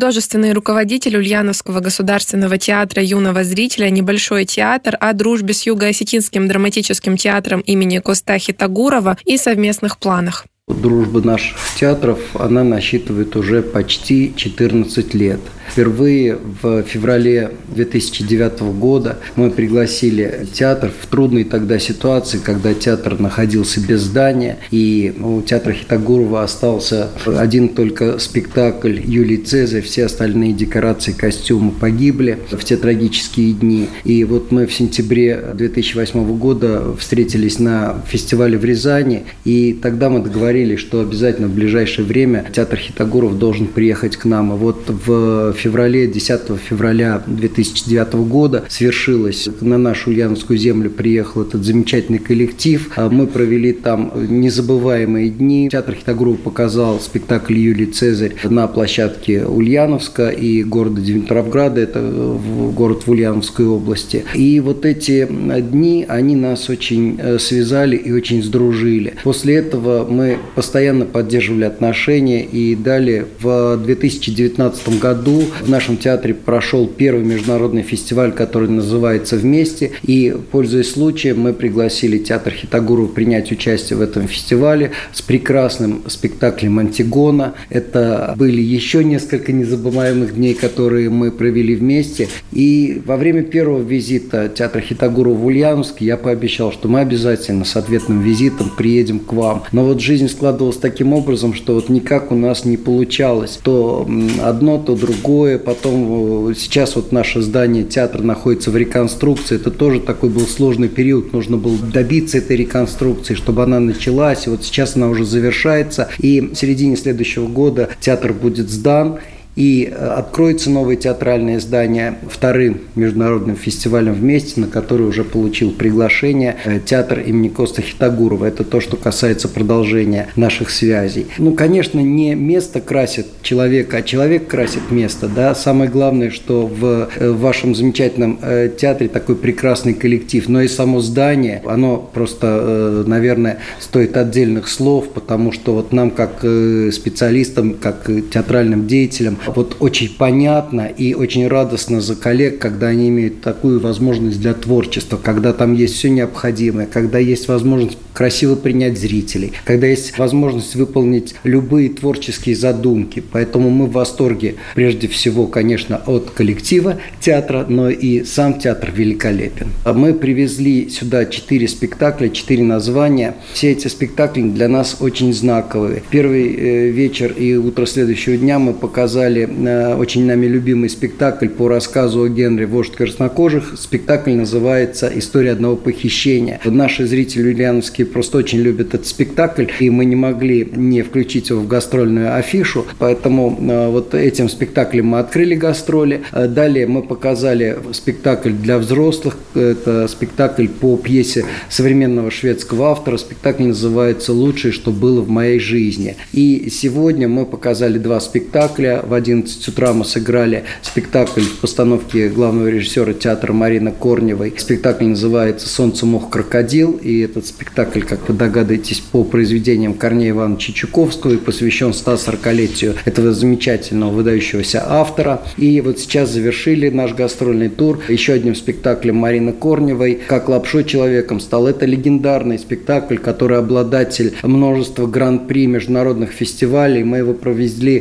художественный руководитель Ульяновского государственного театра юного зрителя «Небольшой театр», о дружбе с Юго-Осетинским драматическим театром имени Костахи Тагурова и совместных планах. Дружба наших театров, она насчитывает уже почти 14 лет. Впервые в феврале 2009 года мы пригласили театр в трудной тогда ситуации, когда театр находился без здания, и у театра Хитагурова остался один только спектакль «Юлий Цезарь», все остальные декорации, костюмы погибли в те трагические дни. И вот мы в сентябре 2008 года встретились на фестивале в Рязани, и тогда мы договорились, что обязательно в ближайшее время театр Хитагуров должен приехать к нам. И вот в феврале, 10 февраля 2009 года свершилось. На нашу Ульяновскую землю приехал этот замечательный коллектив. Мы провели там незабываемые дни. Театр Хитагурова показал спектакль «Юлий Цезарь» на площадке Ульяновска и города Димитровграда. Это город в Ульяновской области. И вот эти дни, они нас очень связали и очень сдружили. После этого мы постоянно поддерживали отношения, и далее в 2019 году в нашем театре прошел первый международный фестиваль, который называется «Вместе», и, пользуясь случаем, мы пригласили театр Хитагурова принять участие в этом фестивале с прекрасным спектаклем «Антигона». Это были еще несколько незабываемых дней, которые мы провели вместе, и во время первого визита театра Хитагурова в Ульяновск я пообещал, что мы обязательно с ответным визитом приедем к вам. Но вот жизнь складывалась таким образом, что вот никак у нас не получалось. То одно, то другое. Потом сейчас вот наше здание театра находится в реконструкции. Это тоже такой был сложный период. Нужно было добиться этой реконструкции, чтобы она началась. И вот сейчас она уже завершается. И в середине следующего года театр будет сдан. И откроется новое театральное здание вторым международным фестивалем «Вместе», на который уже получил приглашение театр имени Костахи Тагурова. Это то, что касается продолжения наших связей. Ну, конечно, не место красит человека, а человек красит место. Да? Самое главное, что в вашем замечательном театре такой прекрасный коллектив, но и само здание, оно просто, наверное, стоит отдельных слов, потому что вот нам, как специалистам, как театральным деятелям, вот очень понятно и очень радостно за коллег, когда они имеют такую возможность для творчества, когда там есть все необходимое, когда есть возможность красиво принять зрителей, когда есть возможность выполнить любые творческие задумки. Поэтому мы в восторге, прежде всего, конечно, от коллектива театра, но и сам театр великолепен. Мы привезли сюда 4 спектакля, 4 названия. Все эти спектакли для нас очень знаковые. Первый вечер и утро следующего дня мы показали очень нами любимый спектакль по рассказу о Генри «Вождь краснокожих». Спектакль называется «История одного похищения». Наши зрители ульяновские просто очень любят этот спектакль, и мы не могли не включить его в гастрольную афишу, поэтому вот этим спектаклем мы открыли гастроли. Далее мы показали спектакль для взрослых. Это спектакль по пьесе современного шведского автора. Спектакль называется «Лучшее, что было в моей жизни». И сегодня мы показали 2 спектакля. В 11 утра мы сыграли спектакль в постановке главного режиссера театра Марины Корневой. Спектакль называется «Солнце, мох, крокодил». И этот спектакль, как вы догадываетесь, по произведениям Корнея Ивановича Чуковского и посвящен 140-летию этого замечательного выдающегося автора. И вот сейчас завершили наш гастрольный тур еще одним спектаклем Марины Корневой «Как лапшой человеком стал». Это легендарный спектакль, который обладатель множества гран-при международных фестивалей. Мы его провезли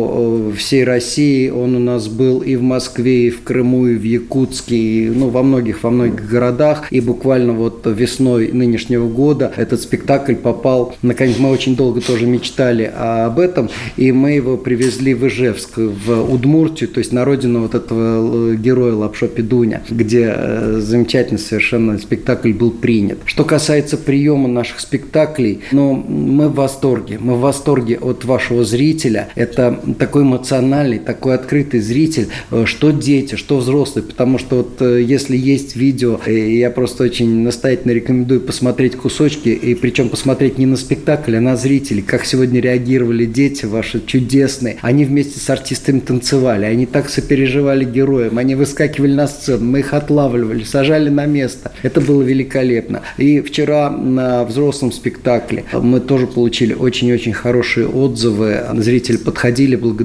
по всей России. Он у нас был и в Москве, и в Крыму, и в Якутске, и, во многих городах. И буквально вот весной нынешнего года этот спектакль попал, наконец, мы очень долго тоже мечтали об этом, и мы его привезли в Ижевск, в Удмуртию, то есть на родину вот этого героя Лапшо Пидуня, где замечательно совершенно спектакль был принят. Что касается приема наших спектаклей, мы в восторге. Мы в восторге от вашего зрителя. Это такой эмоциональный, такой открытый зритель, что дети, что взрослые, потому что вот если есть видео, я просто очень настоятельно рекомендую посмотреть кусочки, и причем посмотреть не на спектакль, а на зрителей, как сегодня реагировали дети ваши чудесные. Они вместе с артистами танцевали, они так сопереживали героям, они выскакивали на сцену, мы их отлавливали, сажали на место. Это было великолепно. И вчера на взрослом спектакле мы тоже получили очень-очень хорошие отзывы. Зрители подходили, благодарили.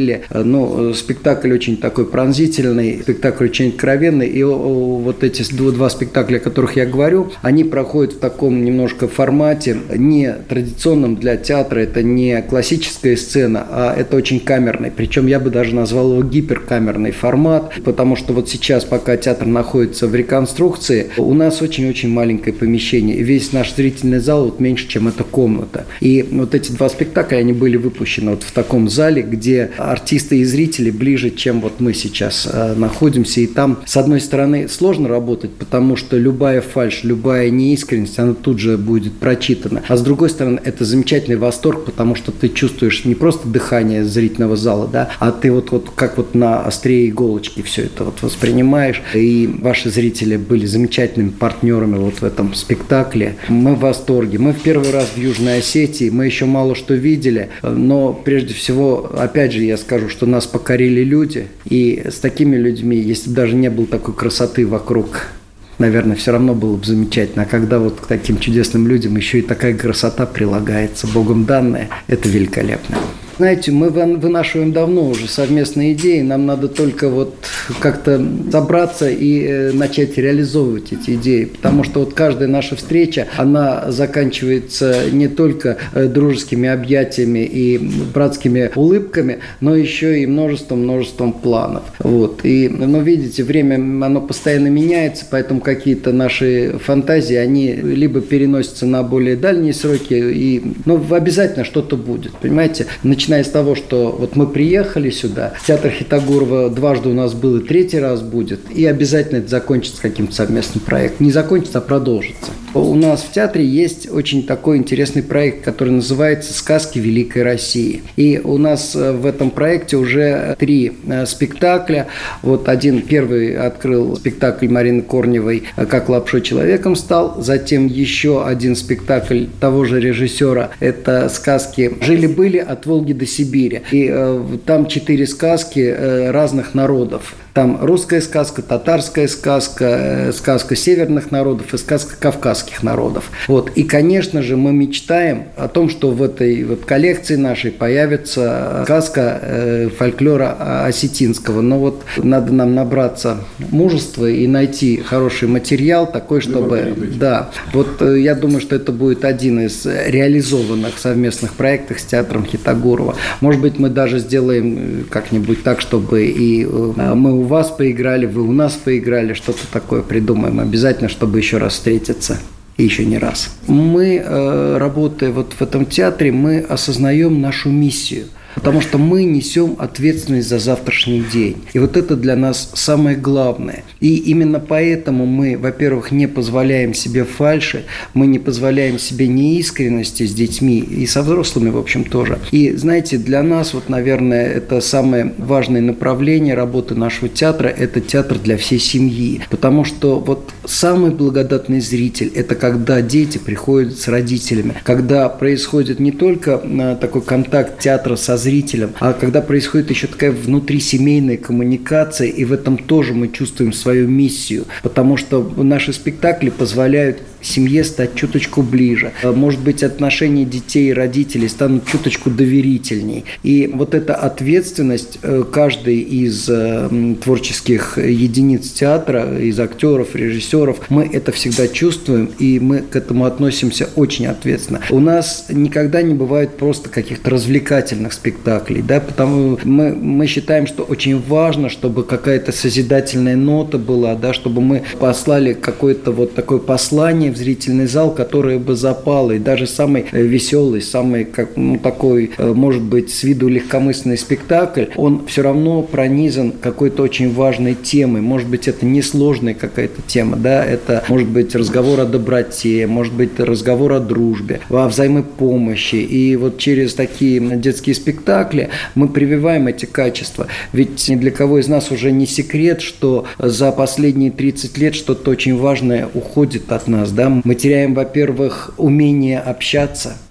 говорили, спектакль очень такой пронзительный, спектакль очень откровенный, и вот эти два спектакля, о которых я говорю, они проходят в таком немножко формате, не традиционном для театра, это не классическая сцена, а это очень камерный, причем я бы даже назвал его гиперкамерный формат, потому что вот сейчас, пока театр находится в реконструкции, у нас очень-очень маленькое помещение, и весь наш зрительный зал вот меньше, чем эта комната. И вот эти два спектакля, они были выпущены вот в таком зале, где артисты и зрители ближе, чем вот мы сейчас находимся, и там, с одной стороны, сложно работать, потому что любая фальшь, любая неискренность, она тут же будет прочитана, а с другой стороны, это замечательный восторг, потому что ты чувствуешь не просто дыхание зрительного зала, да, а ты вот как вот на острие иголочки все это вот воспринимаешь, и ваши зрители были замечательными партнерами вот в этом спектакле. Мы в восторге. Мы в первый раз в Южной Осетии, мы еще мало что видели, но прежде всего, опять же, я скажу, что нас покорили люди, и с такими людьми, если бы даже не было такой красоты вокруг, наверное, все равно было бы замечательно. А когда вот к таким чудесным людям еще и такая красота прилагается, Богом данная, это великолепно. Знаете, мы вынашиваем давно уже совместные идеи, нам надо только вот как-то собраться и начать реализовывать эти идеи, потому что вот каждая наша встреча, она заканчивается не только дружескими объятиями и братскими улыбками, но еще и множеством планов. Вот. И, видите, время, оно постоянно меняется, поэтому какие-то наши фантазии, они либо переносятся на более дальние сроки, но обязательно что-то будет, понимаете? Начиная с того, что вот мы приехали сюда, театр Хитагурова дважды у нас был и третий раз будет, и обязательно это закончится каким-то совместным проектом. Не закончится, а продолжится. У нас в театре есть очень такой интересный проект, который называется «Сказки Великой России». И у нас в этом проекте уже 3 спектакля. Вот первый открыл спектакль Марины Корневой «Как лапшой человеком стал». Затем еще один спектакль того же режиссера. Это сказки «Жили-были от Волги до Сибири». И там 4 сказки разных народов. Там русская сказка, татарская сказка, сказка северных народов и сказка кавказских народов. Вот. И, конечно же, мы мечтаем о том, что в этой вот коллекции нашей появится сказка фольклора осетинского. Но вот надо нам набраться мужества и найти хороший материал такой, чтобы... Да. Вот я думаю, что это будет один из реализованных совместных проектов с театром Хитагурова. Может быть, мы даже сделаем как-нибудь так, чтобы и мы у вас поиграли, вы у нас поиграли, что-то такое придумаем обязательно, чтобы еще раз встретиться. И еще не раз. Мы, работая вот в этом театре, мы осознаем нашу миссию. Потому что мы несем ответственность за завтрашний день. И вот это для нас самое главное. И именно поэтому мы, во-первых, не позволяем себе фальши, мы не позволяем себе неискренности с детьми и со взрослыми, в общем, тоже. И, знаете, для нас, вот, наверное, это самое важное направление работы нашего театра – это театр для всей семьи. Потому что вот самый благодатный зритель – это когда дети приходят с родителями, когда происходит не только такой контакт театра со зрителем, а когда происходит еще такая внутрисемейная коммуникация, и в этом тоже мы чувствуем свою миссию, потому что наши спектакли позволяют семье стать чуточку ближе. Может быть, отношения детей и родителей станут чуточку доверительней. И вот эта ответственность каждой из творческих единиц театра, из актеров, режиссеров, мы это всегда чувствуем, и мы к этому относимся очень ответственно. У нас никогда не бывает просто каких-то развлекательных спектаклей, да, потому мы считаем, что очень важно, чтобы какая-то созидательная нота была, да, чтобы мы послали какое-то вот такое послание в зрительный зал, которое бы запало, и даже самый веселый, самый такой, может быть, с виду легкомысленный спектакль, он все равно пронизан какой-то очень важной темой. Может быть, это несложная какая-то тема, да, это может быть разговор о доброте, может быть, разговор о дружбе, о взаимопомощи. И вот через такие детские спектакли мы прививаем эти качества. Ведь ни для кого из нас уже не секрет, что за последние 30 лет что-то очень важное уходит от нас, да. Мы теряем, во-первых, умение общаться.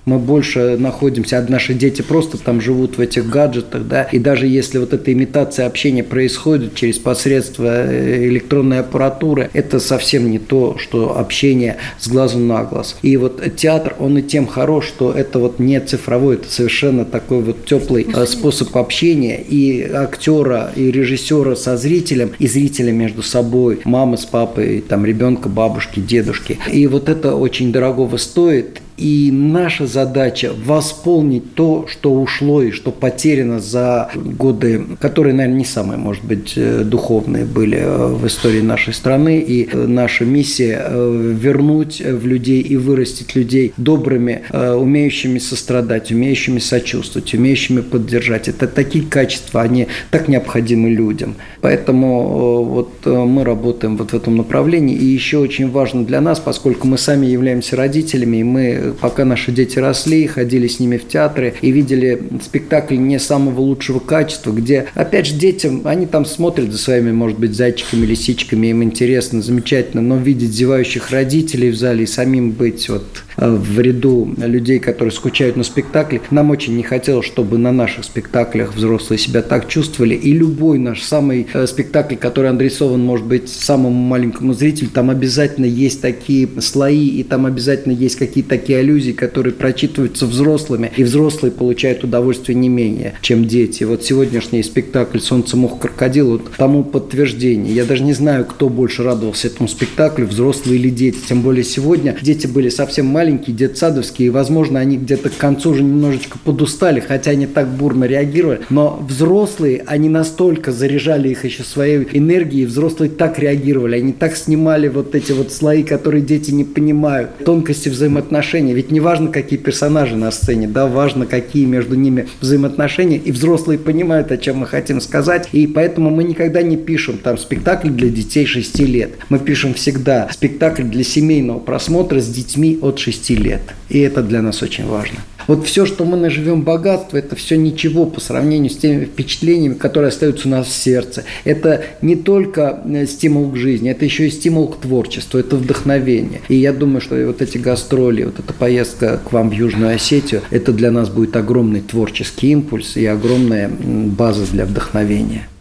Мы больше находимся, наши дети просто там живут в этих гаджетах, да, и даже если вот эта имитация общения происходит через посредство электронной аппаратуры, это совсем не то, что общение с глазу на глаз. И вот театр, он и тем хорош, что это вот не цифровой, это совершенно такой вот теплый способ общения и актера, и режиссера со зрителем, и зрителя между собой, мамы с папой, там ребенка, бабушки, дедушки. И вот это очень дорогого стоит. И наша задача восполнить то, что ушло и что потеряно за годы, которые, наверное, не самые, может быть, духовные были в истории нашей страны. И наша миссия вернуть в людей и вырастить людей добрыми, умеющими сострадать, умеющими сочувствовать, умеющими поддержать. Это такие качества, они так необходимы людям. Поэтому вот мы работаем вот в этом направлении. И еще очень важно для нас, поскольку мы сами являемся родителями, и мы, пока наши дети росли, ходили с ними в театры и видели спектакли не самого лучшего качества, где, опять же, детям, они там смотрят за своими, может быть, зайчиками, лисичками, им интересно, замечательно, но видеть зевающих родителей в зале и самим быть вот в ряду людей, которые скучают на спектакле, нам очень не хотелось, чтобы на наших спектаклях взрослые себя так чувствовали. И любой наш самый спектакль, который адресован, может быть, самому маленькому зрителю, там обязательно есть такие слои, и там обязательно есть какие-то такие аллюзии, которые прочитываются взрослыми, и взрослые получают удовольствие не менее, чем дети. Вот сегодняшний спектакль «Солнце, мох, крокодил» вот тому подтверждение. Я даже не знаю, кто больше радовался этому спектаклю, взрослые или дети. Тем более сегодня дети были совсем маленькие, детсадовские, и, возможно, они где-то к концу уже немножечко подустали, хотя они так бурно реагировали. Но взрослые, они настолько заряжали их еще своей энергией, взрослые так реагировали, они так снимали вот эти вот слои, которые дети не понимают, тонкости взаимоотношений. Ведь не важно, какие персонажи на сцене, да, важно, какие между ними взаимоотношения, и взрослые понимают, о чем мы хотим сказать, и поэтому мы никогда не пишем там спектакль для детей 6 лет. Мы пишем всегда спектакль для семейного просмотра с детьми от 6 лет, и это для нас очень важно. Вот все, что мы наживем богатство, это все ничего по сравнению с теми впечатлениями, которые остаются у нас в сердце. Это не только стимул к жизни, это еще и стимул к творчеству, это вдохновение. И я думаю, что вот эти гастроли, вот эта поездка к вам в Южную Осетию, это для нас будет огромный творческий импульс и огромная база для вдохновения.